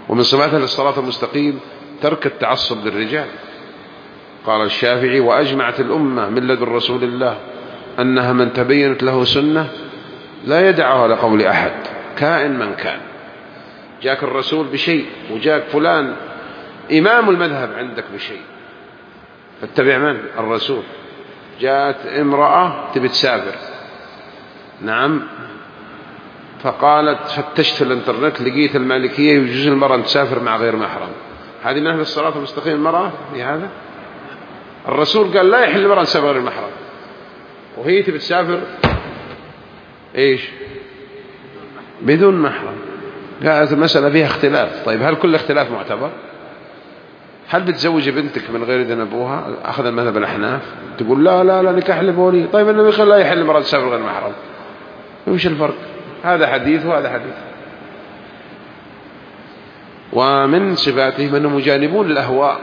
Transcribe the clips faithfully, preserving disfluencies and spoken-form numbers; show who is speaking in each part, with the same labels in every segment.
Speaker 1: ومن صفات أهل الصراط المستقيم ترك التعصب للرجال. قال الشافعي: وأجمعت الأمة من لدن رسول الله أنها من تبينت له سنة لا يدعها لقول أحد كائن من كان. جاك الرسول بشيء وجاك فلان إمام المذهب عندك بشيء، فاتبع من؟ الرسول. جاءت امرأة تبي تسافر، نعم، فقالت فتشت في الانترنت لقيت المالكية يجوز المرأة تسافر مع غير محرم. هذه من أهل الصراط المستقيم المرأة في هذا؟ الرسول قال لا يحل المرأة تسافر غير محرم، وهي تبي تسافر إيش؟ بدون محرم. قالت المسألة فيها اختلاف. طيب هل كل اختلاف معتبر؟ هل بتزوج بنتك من غير إذن أبوها؟ أخذ المذهب الأحناف تقول لا لا لا نكاح لبولي. طيب النبي قال لا يحل المرأة تسافر غير محرم، وش الفرق؟ هذا حديث وهذا حديث. ومن صفاتهم أنهم مجانبون للأهواء،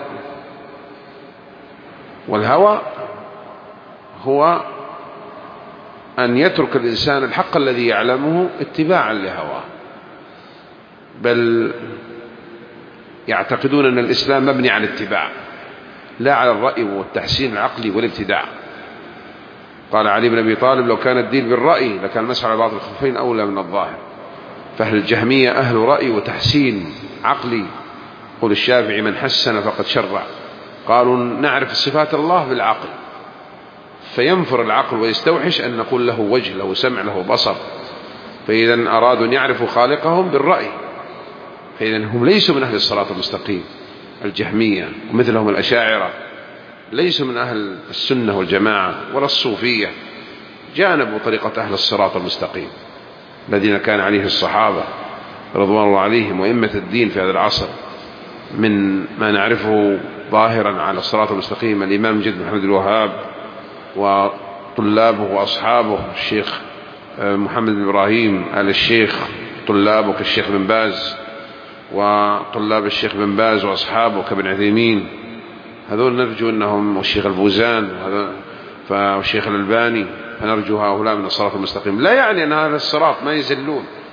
Speaker 1: والهوى هو أن يترك الإنسان الحق الذي يعلمه اتباعا لهواه، بل يعتقدون أن الإسلام مبني على الاتباع لا على الرأي والتحسين العقلي والابتداع. قال علي بن أبي طالب: لو كان الدين بالرأي لكان المسح على بعض الخفين أولى من الظاهر. فأهل الجهمية أهل رأي وتحسين عقلي. قول الشافعي: من حسن فقد شرع. قالوا نعرف صفات الله بالعقل، فينفر العقل ويستوحش أن نقول له وجه، له سمع، له بصر. فإذا أرادوا أن يعرفوا خالقهم بالرأي، فإذا هم ليسوا من أهل الصراط المستقيم. الجهمية ومثلهم الأشاعرة ليسوا من أهل السنة والجماعة ولا الصوفية، جانبوا طريقة أهل الصراط المستقيم الذين كان عليه الصحابة رضوان الله عليهم وإمة الدين في هذا العصر. من ما نعرفه ظاهرا على الصراط المستقيم الإمام جد محمد الوهاب وطلابه وأصحابه، الشيخ محمد بن إبراهيم آل الشيخ، طلابه كالشيخ بن باز، وطلاب الشيخ بن باز وأصحابه كابن عثيمين، هذول نرجو أنهم، والشيخ الفوزان والشيخ الألباني، فنرجو هؤلاء من الصراط المستقيم. لا يعني أن هذا الصراط ما يزلون،